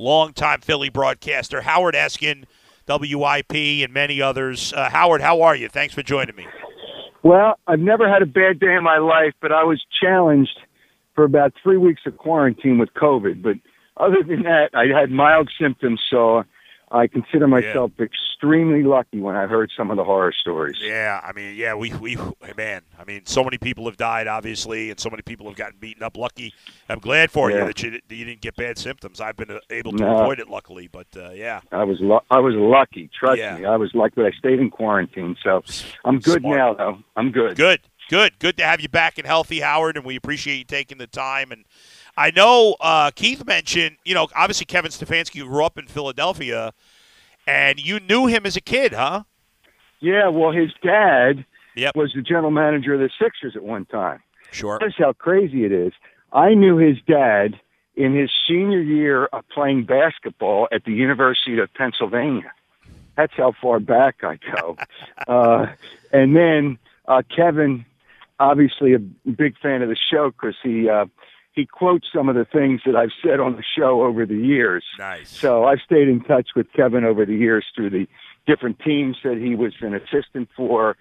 longtime Philly broadcaster, Howard Eskin, WIP, and many others. Howard, how are you? Thanks for joining me. Well, I've never had a bad day in my life, but I was challenged for about 3 weeks of quarantine with COVID. But other than that, I had mild symptoms, so I consider myself extremely lucky when I heard some of the horror stories. Yeah, so many people have died, obviously, and so many people have gotten beaten up. Lucky, I'm glad for you that you didn't get bad symptoms. I've been able to avoid it, luckily, but I was lucky. Trust me, I was lucky, but I stayed in quarantine, so I'm good now. Though I'm good. Good to have you back and healthy, Howard, and we appreciate you taking the time. And I know Keith mentioned, obviously Kevin Stefanski grew up in Philadelphia, and you knew him as a kid, huh? Yeah, well, his dad was the general manager of the Sixers at one time. Sure. That's how crazy it is. I knew his dad in his senior year of playing basketball at the University of Pennsylvania. That's how far back I go. And then Kevin, obviously a big fan of the show because he quotes some of the things that I've said on the show over the years. Nice. So I've stayed in touch with Kevin over the years through the different teams that he was an assistant for.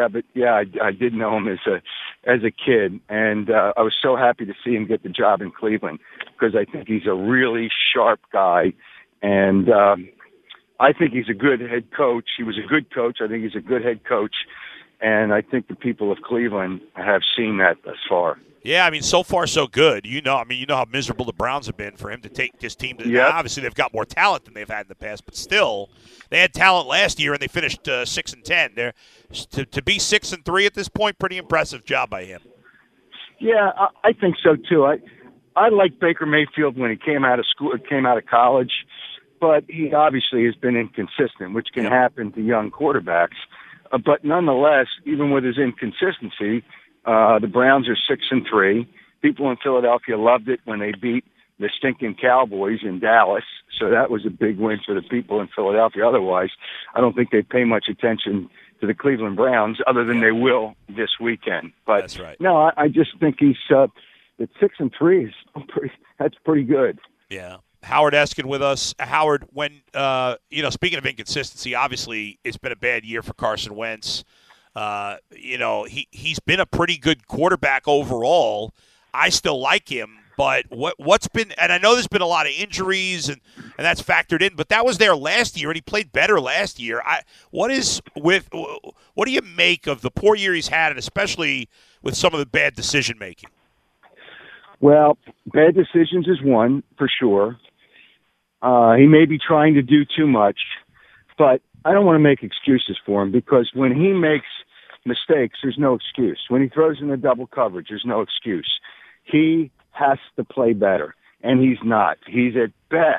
I did know him as a kid, and I was so happy to see him get the job in Cleveland because I think he's a really sharp guy, and I think he's a good head coach. He was a good coach. I think he's a good head coach, and I think the people of Cleveland have seen that thus far. Yeah, so far so good. You know how miserable the Browns have been for him to take this team. Now, obviously, they've got more talent than they've had in the past, but still, they had talent last year and they finished 6-10. They're to be 6-3 at this point. Pretty impressive job by him. Yeah, I think so too. I liked Baker Mayfield when he came out of college, but he obviously has been inconsistent, which can happen to young quarterbacks. But nonetheless, even with his inconsistency. The Browns are 6-3. People in Philadelphia loved it when they beat the stinking Cowboys in Dallas. So that was a big win for the people in Philadelphia. Otherwise, I don't think they pay much attention to the Cleveland Browns other than they will this weekend. But that's right. No, I just think he's at 6-3 that's pretty good. Yeah. Howard Eskin with us. Howard, when speaking of inconsistency, obviously it's been a bad year for Carson Wentz. He's been a pretty good quarterback overall. I still like him, but what's been, and I know there's been a lot of injuries and that's factored in, but that was there last year and he played better last year. What do you make of the poor year he's had, and especially with some of the bad decision making? Well, bad decisions is one for sure. He may be trying to do too much, but I don't want to make excuses for him because when he makes mistakes, there's no excuse. When he throws in the double coverage, there's no excuse. He has to play better, and he's not. He's at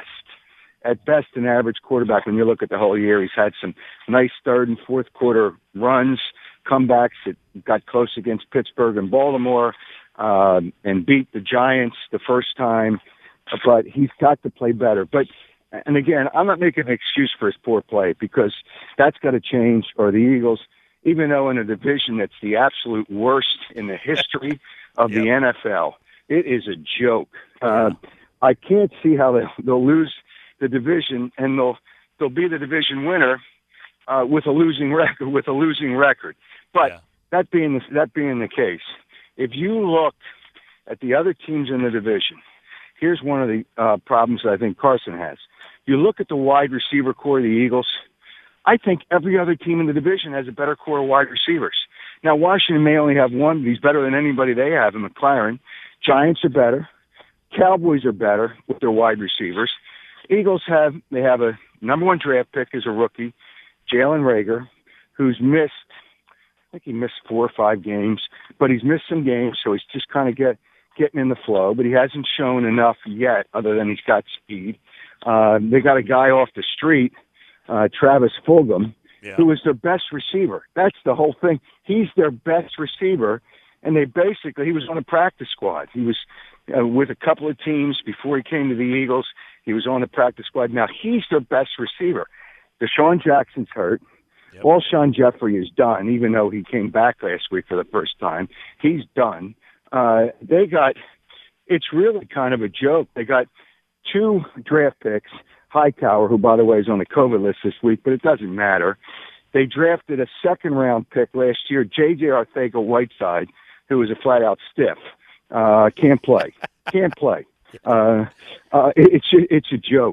best an average quarterback when you look at the whole year. He's had some nice third and fourth quarter runs, comebacks that got close against Pittsburgh and Baltimore, and beat the Giants the first time, but he's got to play better. And again, I'm not making an excuse for his poor play because that's got to change, or the Eagles, even though in a division that's the absolute worst in the history of the NFL, it is a joke. I can't see how they'll lose the division, and they'll be the division winner with a losing record. But that being the case, if you look at the other teams in the division, here's one of the problems that I think Carson has. You look at the wide receiver core of the Eagles, I think every other team in the division has a better core of wide receivers. Now, Washington may only have one, but he's better than anybody they have in McLaren. Giants are better. Cowboys are better with their wide receivers. Eagles have a number one draft pick as a rookie, Jalen Reagor, who's missed, I think he missed 4 or 5 games, but he's missed some games, so he's just kind of getting in the flow, but he hasn't shown enough yet other than he's got speed. They got a guy off the street, Travis Fulgham, who is their best receiver. That's the whole thing. He's their best receiver, and he was on a practice squad. He was with a couple of teams before he came to the Eagles. He was on the practice squad. Now, he's their best receiver. Deshaun Jackson's hurt. Yep. Alshon Jeffrey is done, even though he came back last week for the first time. He's done. It's really kind of a joke. They got 2 draft picks. Hightower, who, by the way, is on the COVID list this week, but it doesn't matter. They drafted a second-round pick last year, J.J. Arcega-Whiteside, who was a flat-out stiff. Can't play. Can't play. It's a joke.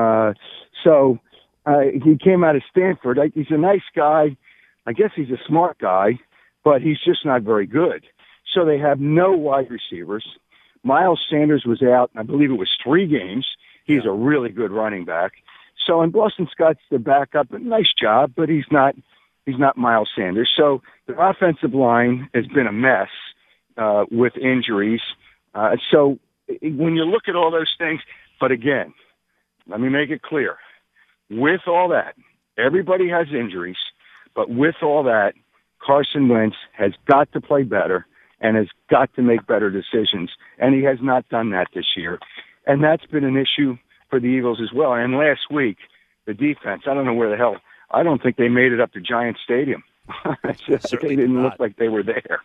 So he came out of Stanford. He's a nice guy. I guess he's a smart guy, but he's just not very good. So they have no wide receivers. Miles Sanders was out, I believe it was 3 games. He's a really good running back. So, and Boston Scott's the backup. Nice job, but he's not Miles Sanders. So the offensive line has been a mess with injuries. So when you look at all those things, but again, let me make it clear. With all that, everybody has injuries, but with all that, Carson Wentz has got to play better and has got to make better decisions, and he has not done that this year. And that's been an issue for the Eagles as well. And last week, the defense, I don't know where the hell, I don't think they made it up to Giant Stadium. They didn't look like they were there.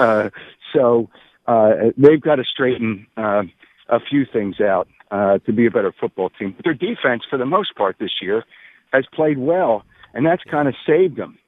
So they've got to straighten a few things out to be a better football team. But their defense, for the most part this year, has played well, and that's kind of saved them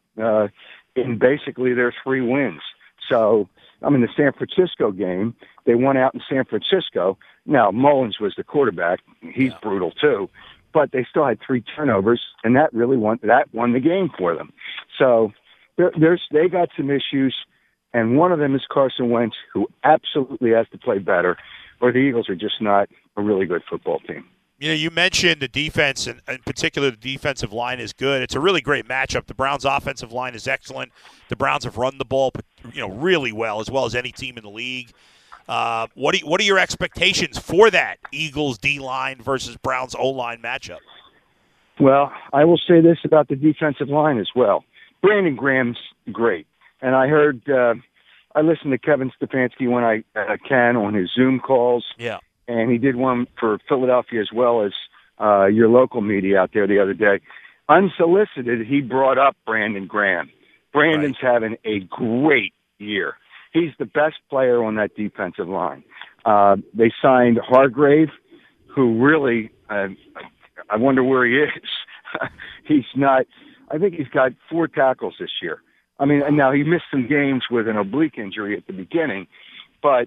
in basically their 3 wins. So, I mean, the San Francisco game, they won out in San Francisco. Now, Mullins was the quarterback. He's brutal, too. But they still had 3 turnovers, and that really won the game for them. So they got some issues, and one of them is Carson Wentz, who absolutely has to play better, or the Eagles are just not a really good football team. You know, you mentioned the defense, and in particular the defensive line is good. It's a really great matchup. The Browns' offensive line is excellent. The Browns have run the ball, really well as any team in the league. What are your expectations for that Eagles D-line versus Browns O-line matchup? Well, I will say this about the defensive line as well. Brandon Graham's great, and I heard I listen to Kevin Stefanski when I can on his Zoom calls. Yeah. And he did one for Philadelphia as well as your local media out there the other day. Unsolicited, he brought up Brandon Graham. Brandon's having a great year. He's the best player on that defensive line. They signed Hargrave, who really, I wonder where he is. He's not, I think he's got 4 tackles this year. I mean, and now he missed some games with an oblique injury at the beginning, but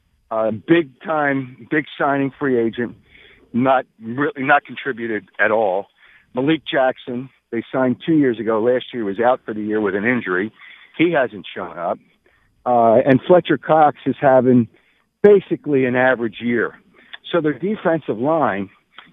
big signing, free agent, not contributed at all. Malik Jackson, they signed 2 years ago. Last year he was out for the year with an injury. He hasn't shown up. And Fletcher Cox is having basically an average year. So their defensive line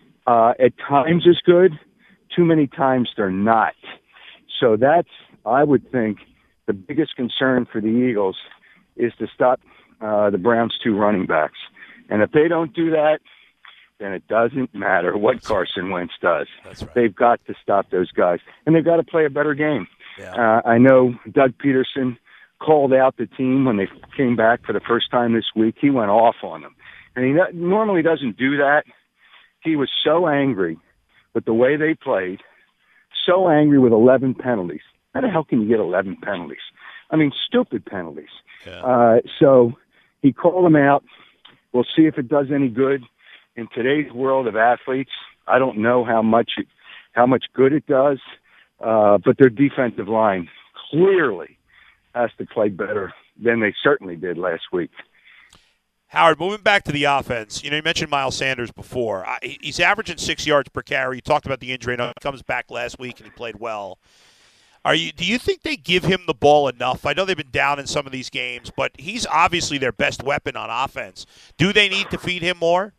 at times is good. Too many times they're not. So that's, I would think, the biggest concern for the Eagles is to stop the Browns' 2 running backs. And if they don't do that, then it doesn't matter what Carson Wentz does. That's right. They've got to stop those guys. And they've got to play a better game. Yeah. I know Doug Peterson called out the team when they came back for the first time this week. He went off on them. And he normally doesn't do that. He was so angry with the way they played, so angry with 11 penalties. How the hell can you get 11 penalties? I mean, stupid penalties. Yeah. So he called them out. We'll see if it does any good. In today's world of athletes, I don't know how much good it does, but their defensive line clearly has to play better than they certainly did last week. Howard, moving back to the offense, you mentioned Miles Sanders before. He's averaging 6 yards per carry. You talked about the injury. I know he comes back last week and he played well. Do you think they give him the ball enough? I know they've been down in some of these games, but he's obviously their best weapon on offense. Do they need to feed him more?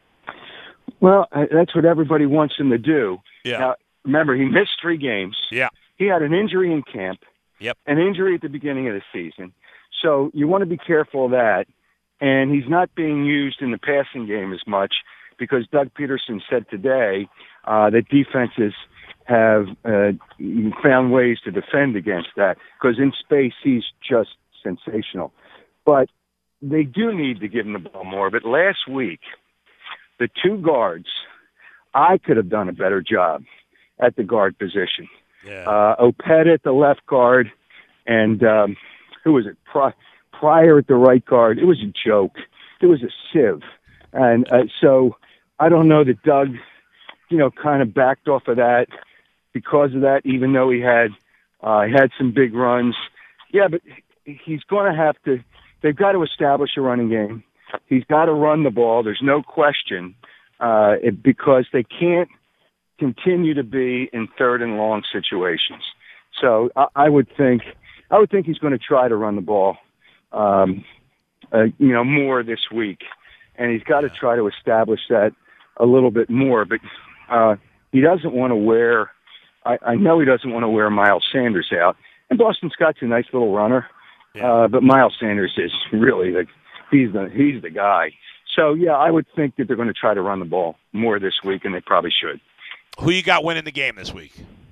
Well, that's what everybody wants him to do. Yeah. Now, remember, he missed 3 games. Yeah. He had an injury in camp. Yep. An injury at the beginning of the season. So you want to be careful of that. And he's not being used in the passing game as much because Doug Peterson said today that defenses have found ways to defend against that because in space he's just sensational. But they do need to give him the ball more. But last week, the 2 guards, I could have done a better job at the guard position. Yeah. Opeta at the left guard, and who was it? Pryor at the right guard. It was a joke. It was a sieve. And so I don't know that Doug, kind of backed off of that because of that, even though he had some big runs. Yeah, but he's going to have to. They've got to establish a running game. He's got to run the ball. There's no question, because they can't continue to be in third and long situations. So I would think he's going to try to run the ball, more this week, and he's got to try to establish that a little bit more. But he doesn't want to wear. I know he doesn't want to wear Miles Sanders out. And Boston Scott's a nice little runner, but Miles Sanders is really he's the guy. So yeah, I would think that they're going to try to run the ball more this week, and they probably should. Who you got winning the game this week?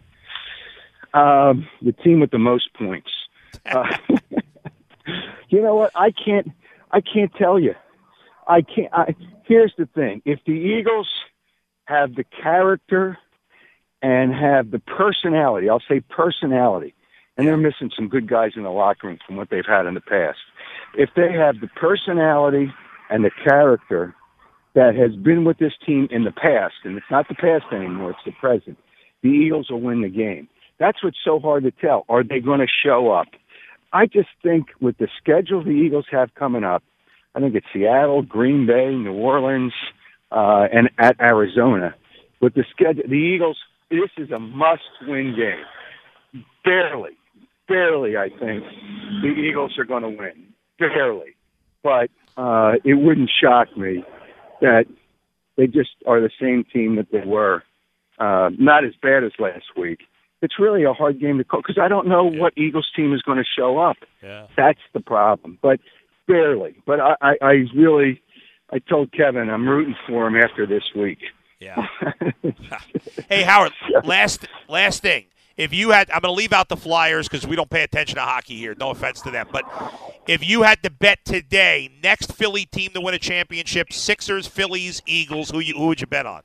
The team with the most points. You know what? I can't tell you. Here's the thing: if the Eagles have the character and have the personality, I'll say personality, and they're missing some good guys in the locker room from what they've had in the past. If they have the personality and the character that has been with this team in the past, and it's not the past anymore, it's the present, the Eagles will win the game. That's what's so hard to tell. Are they going to show up? I just think with the schedule the Eagles have coming up, I think it's Seattle, Green Bay, New Orleans, and at Arizona. With the schedule, the Eagles, this is a must-win game. Barely, I think the Eagles are going to win. Barely. But it wouldn't shock me that they just are the same team that they were. Not as bad as last week. It's really a hard game to call because I don't know what Eagles team is going to show up. Yeah. That's the problem. But barely. But I told Kevin I'm rooting for him after this week. Yeah. Hey, Howard, last thing. If you had, I'm going to leave out the Flyers because we don't pay attention to hockey here. No offense to them. But if you had to bet today, next Philly team to win a championship, Sixers, Phillies, Eagles, who would you bet on?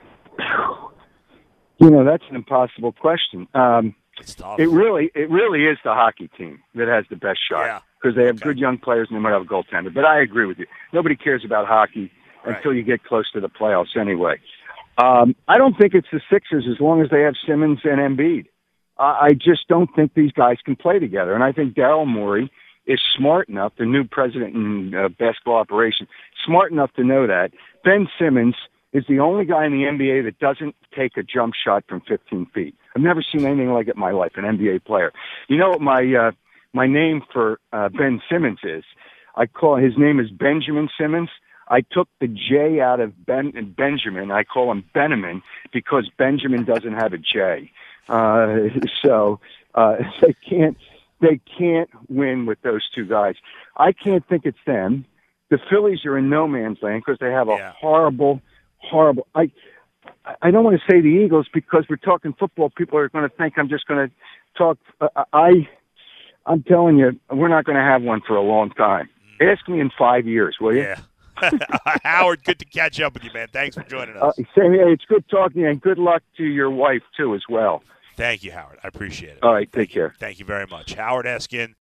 That's an impossible question. It's tough. It really is the hockey team that has the best shot because they have good young players and they might have a goaltender. But I agree with you. Nobody cares about hockey until you get close to the playoffs anyway. I don't think it's the Sixers as long as they have Simmons and Embiid. I just don't think these guys can play together. And I think Daryl Morey is smart enough, the new president in basketball operations, smart enough to know that. Ben Simmons is the only guy in the NBA that doesn't take a jump shot from 15 feet. I've never seen anything like it in my life, an NBA player. You know what my name for Ben Simmons is? His name is Benjamin Simmons. I took the J out of Benjamin. I call him Benamin because Benjamin doesn't have a J. So they can't win with those two guys. I can't think it's them. The Phillies are in no man's land because they have a horrible. I don't want to say the Eagles because we're talking football. People are going to think I'm just going to talk. I'm telling you, we're not going to have one for a long time. Ask me in 5 years, will you? Yeah. Howard, good to catch up with you, man. Thanks for joining us. Same here. It's good talking to you, and good luck to your wife, too, as well. Thank you, Howard. I appreciate it. All right, take care. Thank you very much. Howard Eskin.